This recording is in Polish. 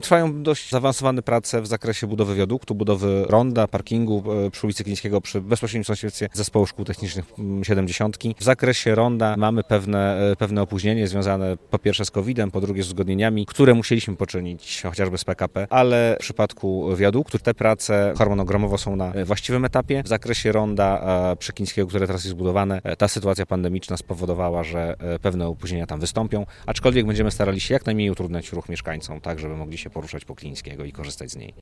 Trwają dość zaawansowane prace w zakresie budowy wiaduktu, budowy ronda, parkingu przy ulicy Glińskiego, przy bezpośrednim sąsiedztwie Zespołu Szkół Technicznych 70. W zakresie ronda mamy pewne opóźnienie związane po pierwsze z COVID-em, po drugie z uzgodnieniami, które musieliśmy poczynić chociażby z PKP, ale w przypadku wiaduktu te prace harmonogramowo są na właściwym etapie. W zakresie ronda przy Glińskiego, które teraz jest budowane, ta sytuacja pandemiczna spowodowała, że pewne opóźnienia tam wystąpią, aczkolwiek będziemy starali się jak najmniej utrudniać ruch mieszkańcom, tak żeby mogli się poruszać po Glińskiego i korzystać z niej.